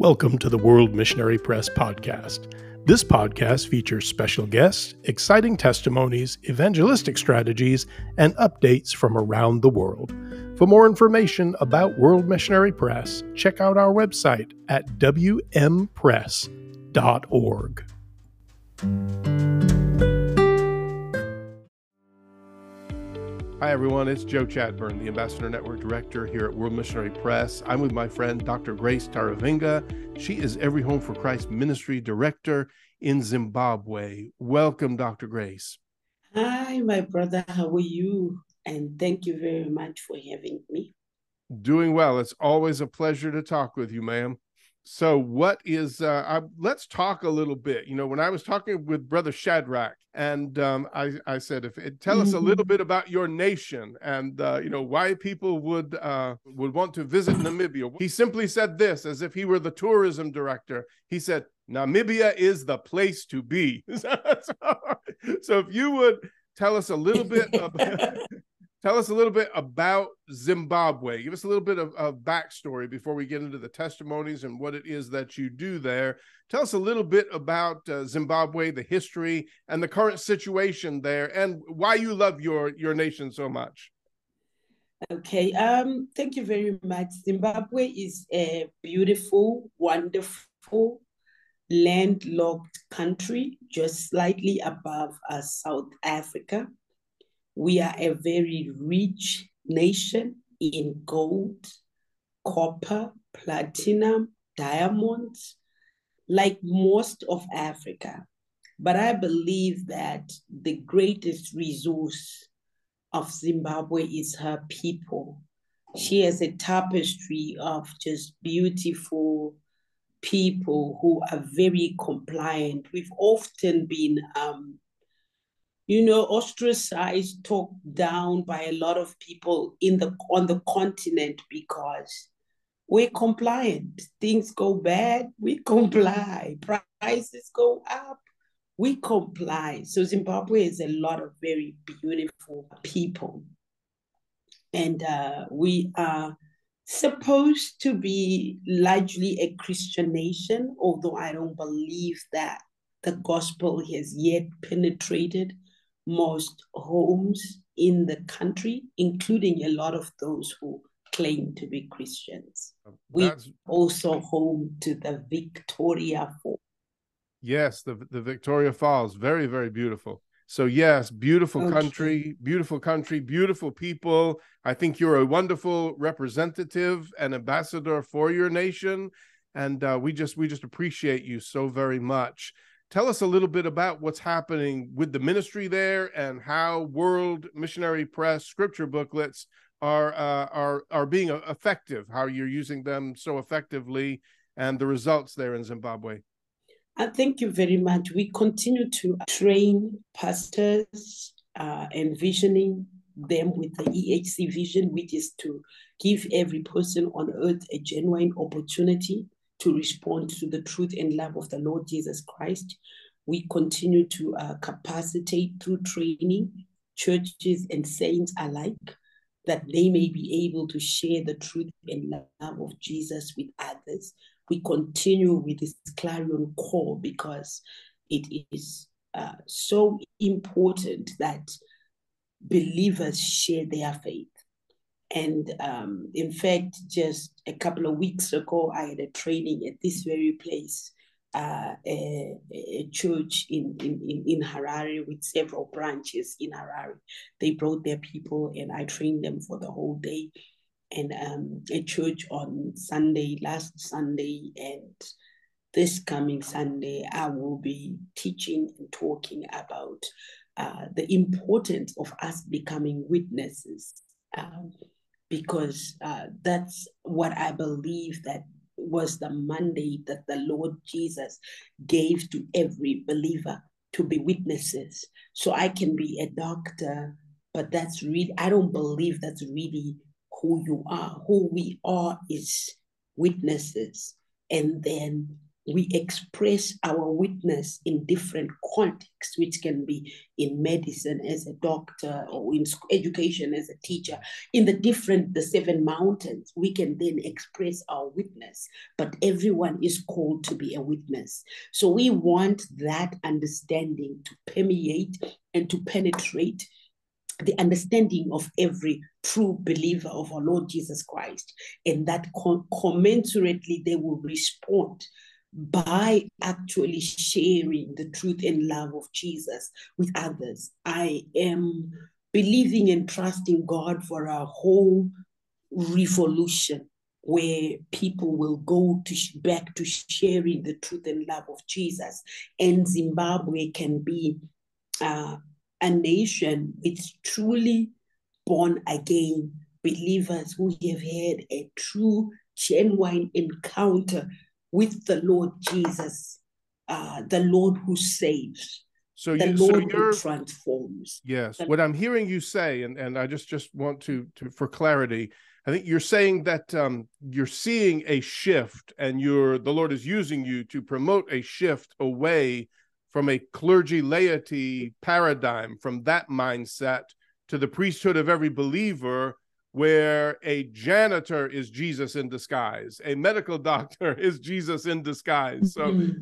Welcome to the World Missionary Press podcast. This podcast features special guests, exciting testimonies, evangelistic strategies, and updates from around the world. For more information about World Missionary Press, check out our website at wmpress.org. Hi, everyone. It's Joe Chadburn, the Ambassador Network Director here at World Missionary Press. I'm with my friend, Dr. Grace Taravinga. She is Every Home for Christ Ministry Director in Zimbabwe. Welcome, Dr. Grace. Hi, my brother. How are you? And thank you very much for having me. Doing well. It's always a pleasure to talk with you, ma'am. So let's talk a little bit. You know, when I was talking with Brother Shadrach, and I said, tell us a little bit about your nation and, why people would want to visit Namibia. He simply said this, as if he were the tourism director. He said, Namibia is the place to be. So if you would tell us a little bit about Zimbabwe. Give us a little bit of backstory before we get into the testimonies and what it is that you do there. Tell us a little bit about Zimbabwe, the history, and the current situation there, and why you love your nation so much. Okay. Thank you very much. Zimbabwe is a beautiful, wonderful, landlocked country, just slightly above South Africa. We are a very rich nation in gold, copper, platinum, diamonds, like most of Africa. But I believe that the greatest resource of Zimbabwe is her people. She has a tapestry of just beautiful people who are very compliant. We've often been ostracized, talked down by a lot of people on the continent because we're compliant. Things go bad, we comply. Prices go up, we comply. So Zimbabwe is a lot of very beautiful people. And we are supposed to be largely a Christian nation, although I don't believe that the gospel has yet penetrated most homes in the country, including a lot of those who claim to be Christians. We're also home to the Victoria Falls. Yes, the Victoria Falls, very, very beautiful. So yes, beautiful country, beautiful people. I think you're a wonderful representative and ambassador for your nation, and we just appreciate you so very much. Tell us a little bit about what's happening with the ministry there and how World Missionary Press scripture booklets are being effective, how you're using them so effectively, and the results there in Zimbabwe. Thank you very much. We continue to train pastors, envisioning them with the EHC vision, which is to give every person on earth a genuine opportunity to respond to the truth and love of the Lord Jesus Christ. We continue to capacitate through training churches and saints alike, that they may be able to share the truth and love of Jesus with others. We continue with this clarion call because it is so important that believers share their faith. And in fact, just a couple of weeks ago, I had a training at this very place, a church in Harare with several branches in Harare. They brought their people and I trained them for the whole day. And a church on last Sunday, and this coming Sunday, I will be teaching and talking about the importance of us becoming witnesses. Because that's what I believe that was the mandate that the Lord Jesus gave to every believer, to be witnesses. So I can be a doctor, but I don't believe that's really who you are. Who we are is witnesses. And then we express our witness in different contexts, which can be in medicine as a doctor or in education as a teacher. In the 7 mountains, we can then express our witness, but everyone is called to be a witness. So we want that understanding to permeate and to penetrate the understanding of every true believer of our Lord Jesus Christ, and that commensurately they will respond by actually sharing the truth and love of Jesus with others. I am believing and trusting God for a whole revolution where people will go back to sharing the truth and love of Jesus, and Zimbabwe can be a nation with truly born again believers who have had a true, genuine encounter with the Lord Jesus, the Lord who saves, the Lord who transforms. Yes, what I'm hearing you say, and I just want to for clarity, I think you're saying that you're seeing a shift, and the Lord is using you to promote a shift away from a clergy laity paradigm, from that mindset to the priesthood of every believer, where a janitor is Jesus in disguise, a medical doctor is Jesus in disguise.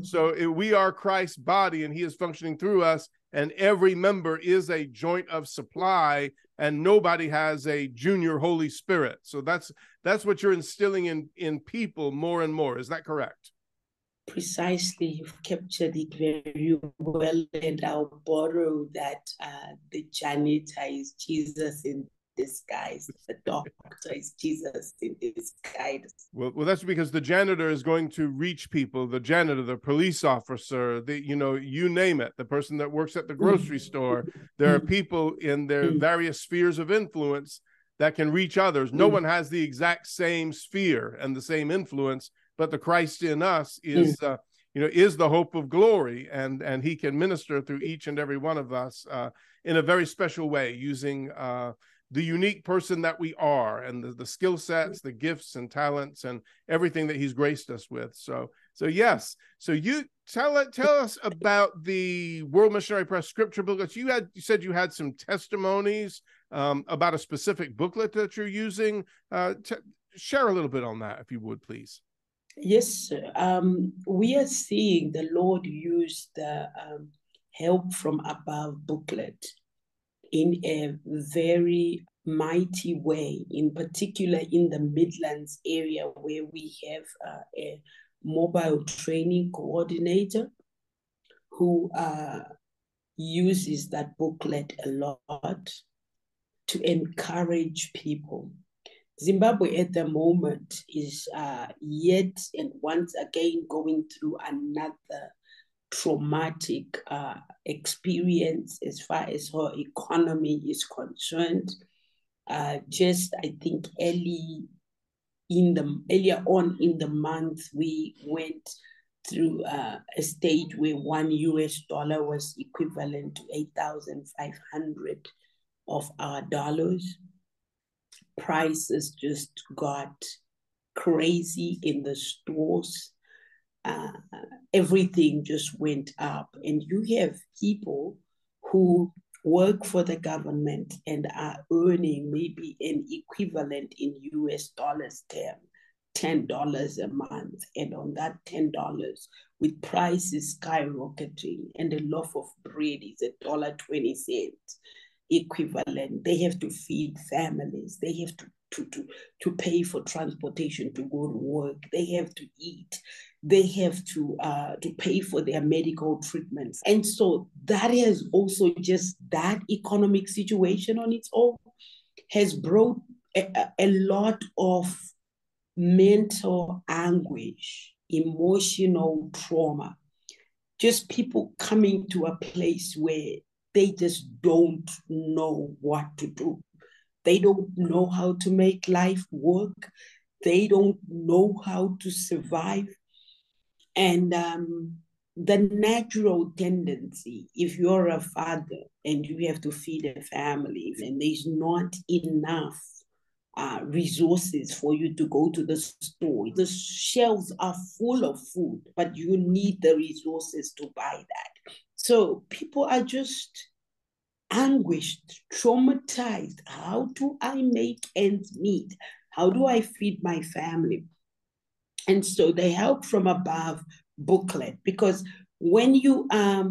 We are Christ's body, and he is functioning through us, and every member is a joint of supply, and nobody has a junior Holy Spirit. So that's what you're instilling in people more and more. Is that correct? Precisely, you've captured it very well, and I'll borrow that the janitor is Jesus in disguise, the doctor is Jesus in disguise. Well, that's because the janitor is going to reach people. The janitor, the police officer, you name it, the person that works at the grocery store. There are people in their various spheres of influence that can reach others. No one has the exact same sphere and the same influence, but the Christ in us is the hope of glory, and he can minister through each and every one of us in a very special way, using the unique person that we are, and the skill sets, the gifts and talents, and everything that he's graced us with. So yes. So you tell us about the World Missionary Press scripture booklet. You said you had some testimonies about a specific booklet that you're using. Share a little bit on that, if you would, please. Yes, sir. We are seeing the Lord use the Help from Above booklet in a very mighty way, in particular in the Midlands area, where we have a mobile training coordinator who uses that booklet a lot to encourage people. Zimbabwe at the moment is yet and once again going through another traumatic experience as far as her economy is concerned. I think earlier on in the month, we went through a stage where $1 was equivalent to 8,500 of our dollars. Prices just got crazy in the stores. Everything just went up, and you have people who work for the government and are earning maybe an equivalent in US dollars term, $10 a month, and on that $10, with prices skyrocketing, and a loaf of bread is $1.20 equivalent. They have to feed families. They have to pay for transportation to go to work. They have to eat. They have to pay for their medical treatments. And so that has also, just that economic situation on its own has brought a lot of mental anguish, emotional trauma, just people coming to a place where they just don't know what to do. They don't know how to make life work. They don't know how to survive. And the natural tendency, if you're a father and you have to feed a family and there's not enough resources for you to go to the store. The shelves are full of food, but you need the resources to buy that. So people are just anguished, traumatized. How do I make ends meet? How do I feed my family? And so the Help from Above booklet, because when you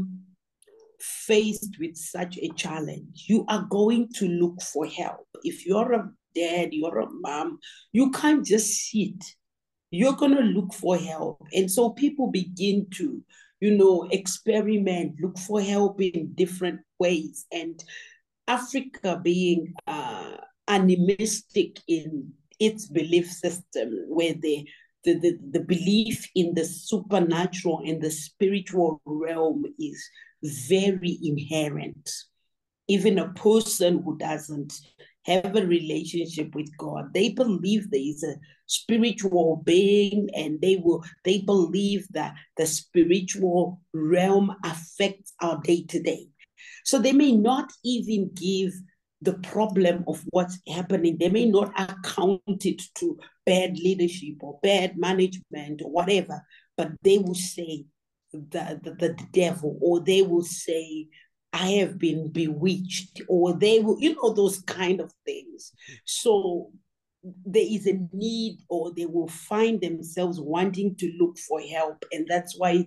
faced with such a challenge, you are going to look for help. If you're a dad, you're a mom, you can't just sit. You're going to look for help. And so people begin to, experiment, look for help in different ways. And Africa being animistic in its belief system, where the belief in the supernatural and the spiritual realm is very inherent. Even a person who doesn't have a relationship with God, they believe there is a spiritual being, and they believe that the spiritual realm affects our day-to-day. So they may not even give the problem of what's happening. They may not account it to bad leadership or bad management or whatever, but they will say the devil, or they will say, I have been bewitched, or they will, those kind of things. So there is a need, or they will find themselves wanting to look for help. And that's why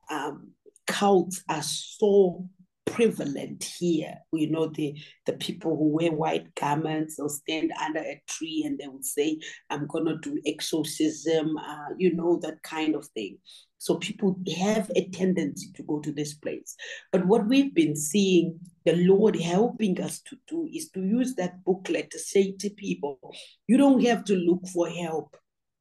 cults are so prevalent here. The people who wear white garments will stand under a tree and they will say, I'm going to do exorcism, that kind of thing. So people have a tendency to go to this place. But what we've been seeing the Lord helping us to do is to use that booklet to say to people, you don't have to look for help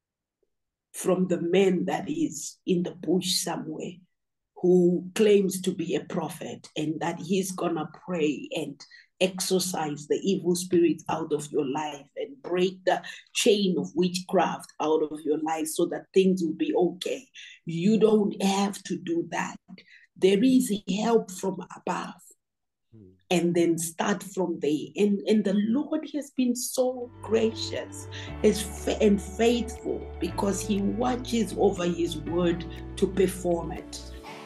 from the man that is in the bush somewhere, who claims to be a prophet, and that he's gonna pray and exorcise the evil spirits out of your life and break the chain of witchcraft out of your life so that things will be okay. You don't have to do that. There is help from above. And then start from there. And the Lord has been so gracious and faithful, because he watches over his word to perform it.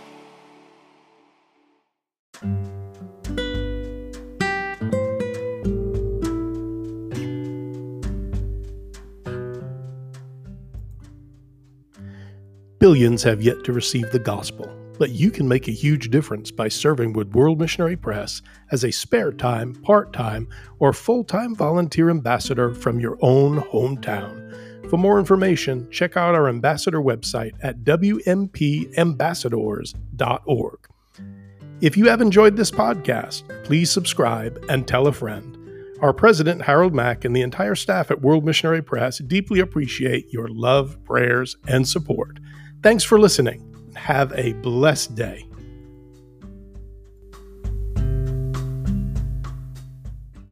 Billions have yet to receive the gospel, but you can make a huge difference by serving with World Missionary Press as a spare time, part-time, or full-time volunteer ambassador from your own hometown. For more information, check out our ambassador website at wmpambassadors.org. If you have enjoyed this podcast, please subscribe and tell a friend. Our president, Harold Mack, and the entire staff at World Missionary Press deeply appreciate your love, prayers, and support. Thanks for listening. Have a blessed day.